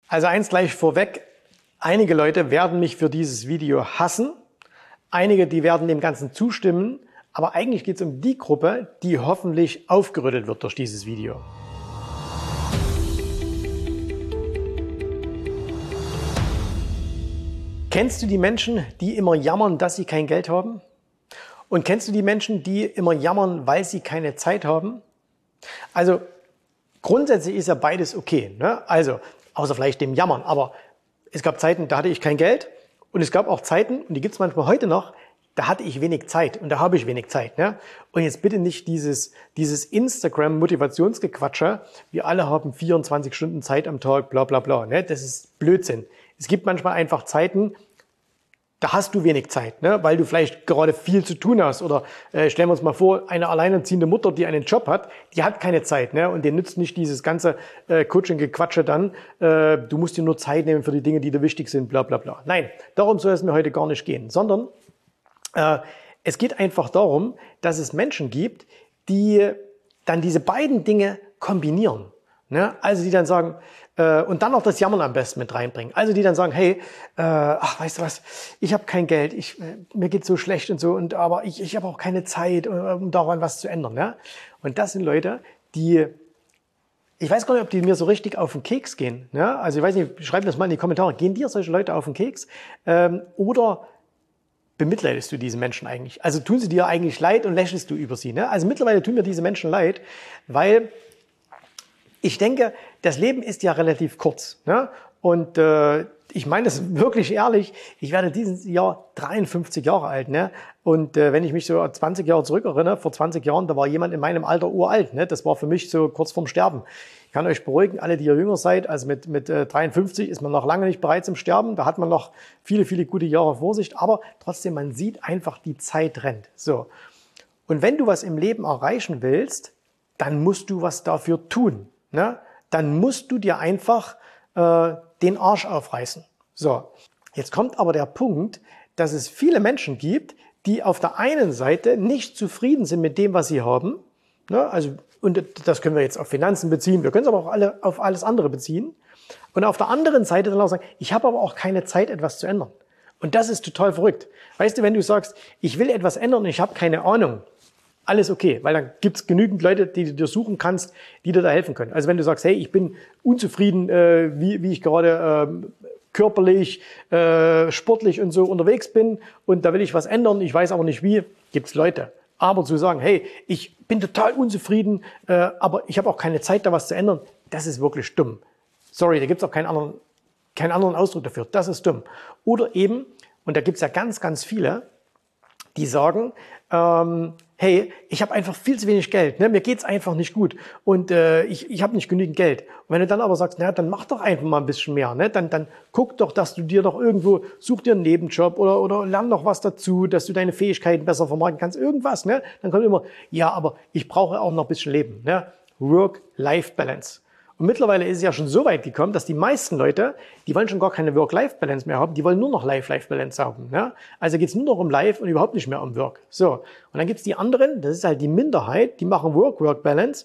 Also eins gleich vorweg, einige Leute werden mich für dieses Video hassen, einige, die werden dem Ganzen zustimmen, aber eigentlich geht es um die Gruppe, die hoffentlich aufgerüttelt wird durch dieses Video. Kennst du die Menschen, die immer jammern, dass sie kein Geld haben? Und kennst du die Menschen, die immer jammern, weil sie keine Zeit haben? Also grundsätzlich ist ja beides okay, ne? Also außer vielleicht dem Jammern. Aber es gab Zeiten, da hatte ich kein Geld. Und es gab auch Zeiten, und die gibt es manchmal heute noch, da hatte ich wenig Zeit und da habe ich wenig Zeit. Ne? Und jetzt bitte nicht dieses Instagram-Motivationsgequatsche, wir alle haben 24 Stunden Zeit am Tag, bla bla bla. Ne? Das ist Blödsinn. Es gibt manchmal einfach Zeiten, da hast du wenig Zeit, ne? Weil du vielleicht gerade viel zu tun hast. Oder stellen wir uns mal vor, eine alleinerziehende Mutter, die einen Job hat, die hat keine Zeit, ne? Und dir nützt nicht dieses ganze Coaching-Gequatsche dann. Du musst dir nur Zeit nehmen für die Dinge, die dir wichtig sind, bla bla bla. Nein, darum soll es mir heute gar nicht gehen. Sondern es geht einfach darum, dass es Menschen gibt, die dann diese beiden Dinge kombinieren. Ne? Also die dann sagen, und dann noch das Jammern am besten mit reinbringen. Also die dann sagen, hey, weißt du was, ich habe kein Geld, mir geht's so schlecht und so, aber ich habe auch keine Zeit, um daran was zu ändern. Ne? Und das sind Leute, die, ich weiß gar nicht, ob die mir so richtig auf den Keks gehen. Ne? Also ich weiß nicht, schreib das mal in die Kommentare. Gehen dir solche Leute auf den Keks? Oder bemitleidest du diese Menschen eigentlich? Also tun sie dir eigentlich leid und lächelst du über sie? Ne? Also mittlerweile tun mir diese Menschen leid, weil ich denke, das Leben ist ja relativ kurz. Ne? Und ich meine das wirklich ehrlich, ich werde dieses Jahr 53 Jahre alt. Ne? Und wenn ich mich so 20 Jahre zurückerinnere, vor 20 Jahren, da war jemand in meinem Alter uralt. Ne? Das war für mich so kurz vorm Sterben. Ich kann euch beruhigen, alle, die ihr jünger seid, also mit 53 ist man noch lange nicht bereit zum Sterben. Da hat man noch viele, viele gute Jahre Vorsicht. Aber trotzdem, man sieht einfach, die Zeit rennt. So. Und wenn du was im Leben erreichen willst, dann musst du was dafür tun. Ne? Dann musst du dir einfach den Arsch aufreißen. So, jetzt kommt aber der Punkt, dass es viele Menschen gibt, die auf der einen Seite nicht zufrieden sind mit dem, was sie haben. Ne? Also, und das können wir jetzt auf Finanzen beziehen, wir können es aber auch auf alles andere beziehen. Und auf der anderen Seite dann auch sagen, ich habe aber auch keine Zeit, etwas zu ändern. Und das ist total verrückt. Weißt du, wenn du sagst, ich will etwas ändern und ich habe keine Ahnung, alles okay, weil dann gibt's genügend Leute, die du dir suchen kannst, die dir da helfen können. Also wenn du sagst, hey, ich bin unzufrieden, wie ich gerade körperlich, sportlich und so unterwegs bin und da will ich was ändern, ich weiß aber nicht wie, gibt's Leute. Aber zu sagen, hey, ich bin total unzufrieden, aber ich habe auch keine Zeit, da was zu ändern, das ist wirklich dumm. Sorry, da gibt's auch keinen anderen Ausdruck dafür, das ist dumm. Oder eben, und da gibt's ja ganz, ganz viele, die sagen, hey, ich habe einfach viel zu wenig Geld, ne? Mir geht's einfach nicht gut und ich habe nicht genügend Geld. Und wenn du dann aber sagst, na, dann mach doch einfach mal ein bisschen mehr, ne? Dann guck doch, dass du dir doch irgendwo, such dir einen Nebenjob oder lern doch was dazu, dass du deine Fähigkeiten besser vermarkten kannst, irgendwas, ne? Dann kommt immer, ja, aber ich brauche auch noch ein bisschen Leben, ne? Work-Life-Balance. Und mittlerweile ist es ja schon so weit gekommen, dass die meisten Leute, die wollen schon gar keine Work-Life-Balance mehr haben, die wollen nur noch Life-Life-Balance haben. Ne? Also geht es nur noch um Life und überhaupt nicht mehr um Work. So. Und dann gibt es die anderen, das ist halt die Minderheit, die machen Work-Work-Balance.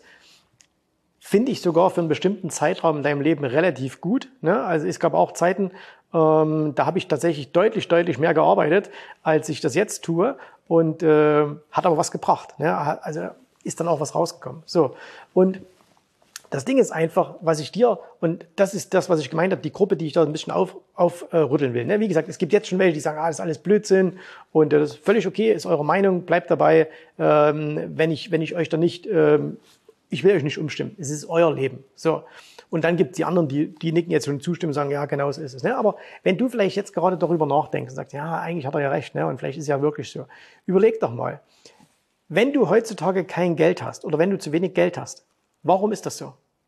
Finde ich sogar für einen bestimmten Zeitraum in deinem Leben relativ gut. Ne? Also es gab auch Zeiten, da habe ich tatsächlich deutlich, deutlich mehr gearbeitet, als ich das jetzt tue und hat aber was gebracht. Ne? Also ist dann auch was rausgekommen. So. Und das Ding ist einfach, was ich dir, und das ist das, was ich gemeint habe, die Gruppe, die ich da ein bisschen aufrütteln will. Ne? Wie gesagt, es gibt jetzt schon welche, die sagen, das ist alles Blödsinn und das ist völlig okay, ist eure Meinung, bleibt dabei, wenn ich euch da nicht, ich will euch nicht umstimmen, es ist euer Leben. So. Und dann gibt es die anderen, die nicken jetzt schon zustimmen und sagen, ja, genau so ist es. Ne? Aber wenn du vielleicht jetzt gerade darüber nachdenkst und sagst, ja, eigentlich hat er ja recht, ne? Und vielleicht ist es ja wirklich so, überleg doch mal, wenn du heutzutage kein Geld hast oder wenn du zu wenig Geld hast, warum ist das so?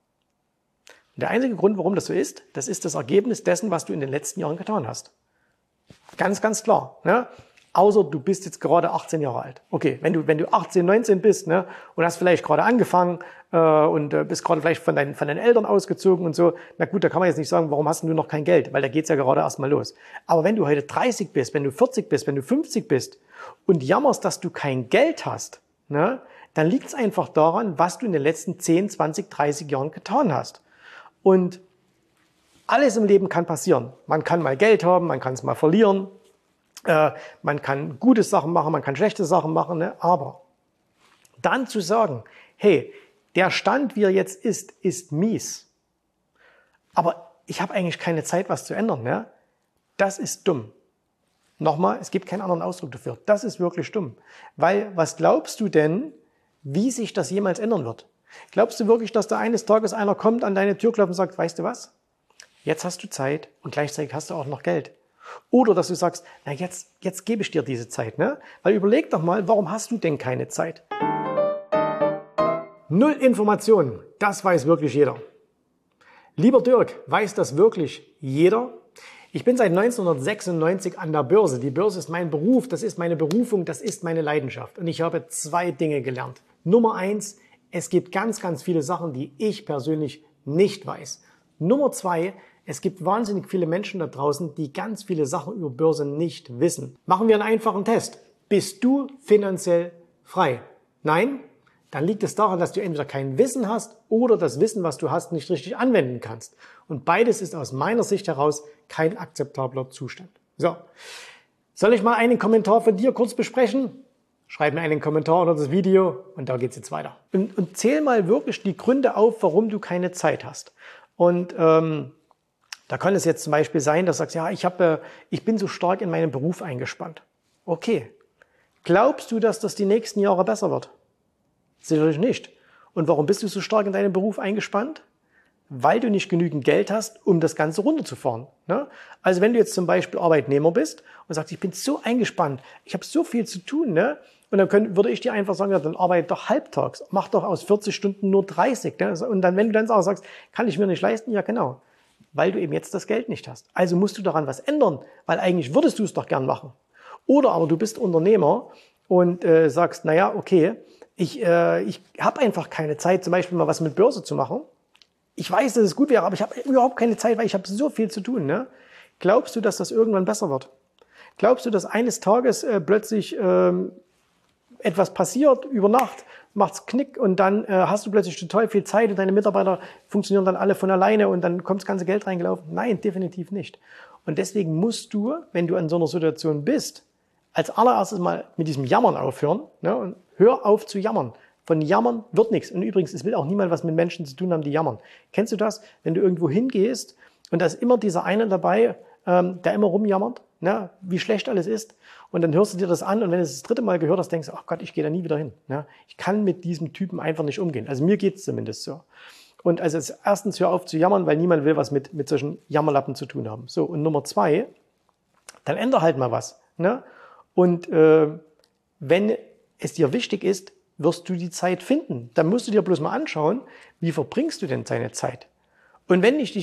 Und der einzige Grund, warum das so ist, das ist das Ergebnis dessen, was du in den letzten Jahren getan hast. Ganz, ganz klar. Ne? Außer du bist jetzt gerade 18 Jahre alt. Okay, wenn du 18, 19 bist, ne, und hast vielleicht gerade angefangen und bist gerade vielleicht von deinen Eltern ausgezogen und so, na gut, da kann man jetzt nicht sagen, warum hast du noch kein Geld? Weil da geht's ja gerade erstmal los. Aber wenn du heute 30 bist, wenn du 40 bist, wenn du 50 bist und jammerst, dass du kein Geld hast, ne, dann liegt's einfach daran, was du in den letzten 10, 20, 30 Jahren getan hast. Und Alles im Leben kann passieren. Man kann mal Geld haben, man kann es mal verlieren, man kann gute Sachen machen, man kann schlechte Sachen machen, ne? Aber dann zu sagen, hey, der Stand, wie er jetzt ist mies, aber ich habe eigentlich keine Zeit, was zu ändern, ne? Das ist dumm. Nochmal, es gibt keinen anderen Ausdruck dafür. Das ist wirklich dumm. Weil, was glaubst du denn, wie sich das jemals ändern wird? Glaubst du wirklich, dass da eines Tages einer kommt, an deine Tür klopft und sagt, weißt du was? Jetzt hast du Zeit und gleichzeitig hast du auch noch Geld. Oder dass du sagst, na jetzt gebe ich dir diese Zeit, ne? Weil überleg doch mal, warum hast du denn keine Zeit? Null Informationen, das weiß wirklich jeder. Lieber Dirk, weiß das wirklich jeder? Ich bin seit 1996 an der Börse. Die Börse ist mein Beruf, das ist meine Berufung, das ist meine Leidenschaft. Und ich habe 2 Dinge gelernt. Nummer 1, es gibt ganz, ganz viele Sachen, die ich persönlich nicht weiß. Nummer 2, es gibt wahnsinnig viele Menschen da draußen, die ganz viele Sachen über Börse nicht wissen. Machen wir einen einfachen Test. Bist du finanziell frei? Nein? Dann liegt es daran, dass du entweder kein Wissen hast oder das Wissen, was du hast, nicht richtig anwenden kannst. Und beides ist aus meiner Sicht heraus kein akzeptabler Zustand. So, soll ich mal einen Kommentar von dir kurz besprechen? Schreib mir einen Kommentar unter das Video und da geht's jetzt weiter. Und zähl mal wirklich die Gründe auf, warum du keine Zeit hast. Und da kann es jetzt zum Beispiel sein, dass du sagst, ja, ich bin so stark in meinen Beruf eingespannt. Okay, glaubst du, dass das die nächsten Jahre besser wird? Sicherlich nicht. Und warum bist du so stark in deinem Beruf eingespannt? Weil du nicht genügend Geld hast, um das Ganze runterzufahren. Ne? Also wenn du jetzt zum Beispiel Arbeitnehmer bist und sagst, ich bin so eingespannt, ich habe so viel zu tun, ne? Und dann würde ich dir einfach sagen, ja, dann arbeite doch halbtags, mach doch aus 40 Stunden nur 30. Ne? Und dann, wenn du dann auch sagst, kann ich mir nicht leisten, ja genau, weil du eben jetzt das Geld nicht hast. Also musst du daran was ändern, weil eigentlich würdest du es doch gern machen. Oder aber du bist Unternehmer und sagst, naja, okay, ich habe einfach keine Zeit, zum Beispiel mal was mit Börse zu machen. Ich weiß, dass es gut wäre, aber ich habe überhaupt keine Zeit, weil ich habe so viel zu tun. Ne? Glaubst du, dass das irgendwann besser wird? Glaubst du, dass eines Tages plötzlich etwas passiert, über Nacht, macht's Knick und dann hast du plötzlich total viel Zeit und deine Mitarbeiter funktionieren dann alle von alleine und dann kommt das ganze Geld reingelaufen? Nein, definitiv nicht. Und deswegen musst du, wenn du in so einer Situation bist, als allererstes mal mit diesem Jammern aufhören, ne? Und hör auf zu jammern. Von Jammern wird nichts. Und übrigens, es will auch niemand was mit Menschen zu tun haben, die jammern. Kennst du das? Wenn du irgendwo hingehst und da ist immer dieser eine dabei, der immer rumjammert, ne? Wie schlecht alles ist. Und dann hörst du dir das an und wenn du es das 3. Mal gehört hast, denkst du, ach Gott, ich gehe da nie wieder hin. Ne? Ich kann mit diesem Typen einfach nicht umgehen. Also mir geht's zumindest so. Und also erstens hör auf zu jammern, weil niemand will was mit solchen Jammerlappen zu tun haben. So, und Nummer 2, dann ändere halt mal was. Ne? Und wenn es dir wichtig ist, wirst du die Zeit finden. Dann musst du dir bloß mal anschauen, wie verbringst du denn deine Zeit? Und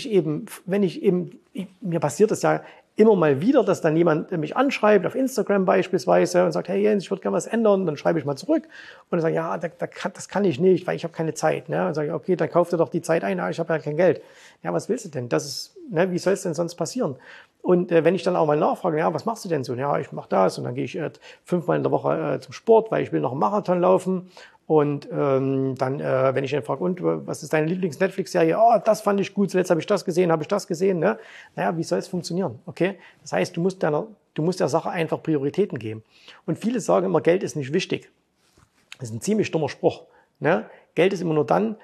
mir passiert das ja immer mal wieder, dass dann jemand mich anschreibt, auf Instagram beispielsweise, und sagt, hey Jens, ich würde gerne was ändern, dann schreibe ich mal zurück und dann sage ich, ja, das kann ich nicht, weil ich habe keine Zeit. Ne? Dann sage ich, okay, dann kauf dir doch die Zeit ein, ich habe ja kein Geld. Ja, was willst du denn? Wie soll es denn sonst passieren? Und wenn ich dann auch mal nachfrage, ja, was machst du denn so? Ja, ich mache das und dann gehe ich 5-mal in der Woche zum Sport, weil ich will noch einen Marathon laufen. Und dann, wenn ich dann frage, und was ist deine Lieblings-Netflix-Serie? Oh, das fand ich gut, zuletzt habe ich das gesehen, ne? Naja, wie soll es funktionieren? Okay? Das heißt, du musst der Sache einfach Prioritäten geben. Und viele sagen immer, Geld ist nicht wichtig. Das ist ein ziemlich dummer Spruch. Ne? Geld ist immer nur dann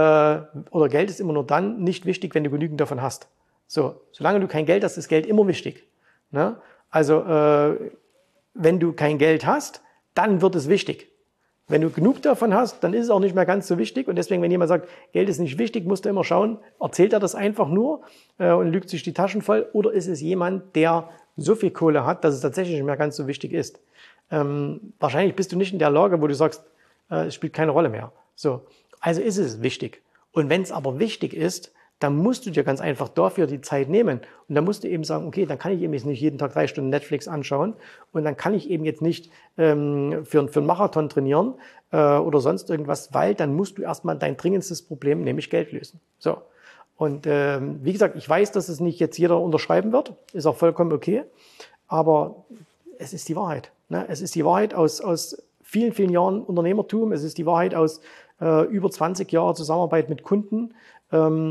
nicht wichtig, wenn du genügend davon hast. So, solange du kein Geld hast, ist Geld immer wichtig. Ne? Also, wenn du kein Geld hast, dann wird es wichtig. Wenn du genug davon hast, dann ist es auch nicht mehr ganz so wichtig. Und deswegen, wenn jemand sagt, Geld ist nicht wichtig, musst du immer schauen, erzählt er das einfach nur und lügt sich die Taschen voll? Oder ist es jemand, der so viel Kohle hat, dass es tatsächlich nicht mehr ganz so wichtig ist? Wahrscheinlich bist du nicht in der Lage, wo du sagst, es spielt keine Rolle mehr. So, also ist es wichtig. Und wenn es aber wichtig ist, dann musst du dir ganz einfach dafür die Zeit nehmen. Und dann musst du eben sagen, okay, dann kann ich eben jetzt nicht jeden Tag 3 Stunden Netflix anschauen und dann kann ich eben jetzt nicht für einen Marathon trainieren oder sonst irgendwas, weil dann musst du erstmal dein dringendstes Problem, nämlich Geld lösen. So. Und wie gesagt, ich weiß, dass es nicht jetzt jeder unterschreiben wird, ist auch vollkommen okay, aber es ist die Wahrheit. Ne? Es ist die Wahrheit aus vielen, vielen Jahren Unternehmertum, es ist die Wahrheit aus über 20 Jahren Zusammenarbeit mit Kunden.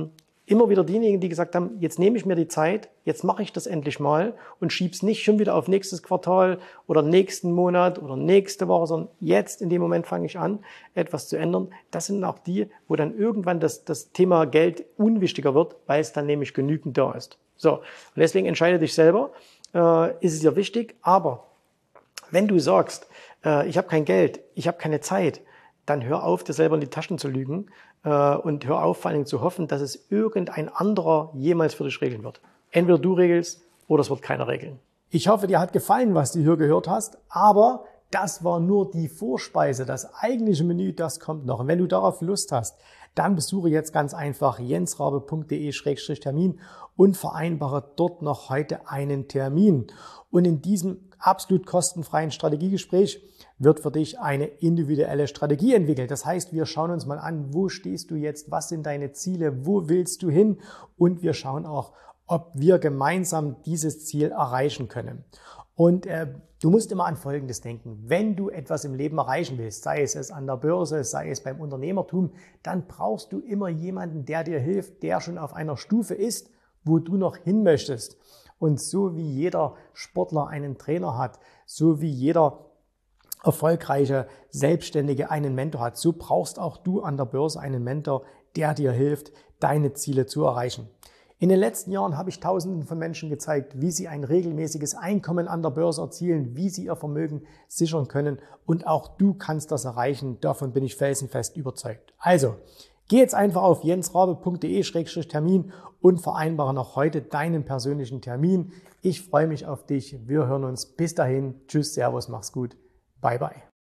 immer wieder diejenigen, die gesagt haben, jetzt nehme ich mir die Zeit, jetzt mache ich das endlich mal und schieb's nicht schon wieder auf nächstes Quartal oder nächsten Monat oder nächste Woche, sondern jetzt in dem Moment fange ich an, etwas zu ändern. Das sind auch die, wo dann irgendwann das Thema Geld unwichtiger wird, weil es dann nämlich genügend da ist. So, und deswegen entscheide dich selber, ist es dir wichtig, aber wenn du sagst, ich habe kein Geld, ich habe keine Zeit, dann hör auf, dir selber in die Taschen zu lügen und hör auf, vor allen Dingen zu hoffen, dass es irgendein anderer jemals für dich regeln wird. Entweder du regelst oder es wird keiner regeln. Ich hoffe, dir hat gefallen, was du hier gehört hast, aber das war nur die Vorspeise. Das eigentliche Menü, das kommt noch. Und wenn du darauf Lust hast, dann besuche jetzt ganz einfach jensrabe.de/Termin und vereinbare dort noch heute einen Termin. Und in diesem absolut kostenfreien Strategiegespräch wird für dich eine individuelle Strategie entwickelt. Das heißt, wir schauen uns mal an, wo stehst du jetzt, was sind deine Ziele, wo willst du hin, und wir schauen auch, ob wir gemeinsam dieses Ziel erreichen können. Und du musst immer an Folgendes denken: Wenn du etwas im Leben erreichen willst, sei es an der Börse, sei es beim Unternehmertum, dann brauchst du immer jemanden, der dir hilft, der schon auf einer Stufe ist, wo du noch hin möchtest. Und so wie jeder Sportler einen Trainer hat, so wie jeder erfolgreiche Selbstständige einen Mentor hat, so brauchst auch du an der Börse einen Mentor, der dir hilft, deine Ziele zu erreichen. In den letzten Jahren habe ich Tausenden von Menschen gezeigt, wie sie ein regelmäßiges Einkommen an der Börse erzielen, wie sie ihr Vermögen sichern können, und auch du kannst das erreichen. Davon bin ich felsenfest überzeugt. Also, geh jetzt einfach auf jensrabe.de/Termin und vereinbare noch heute deinen persönlichen Termin. Ich freue mich auf dich. Wir hören uns. Bis dahin. Tschüss, Servus, mach's gut. Bye, bye.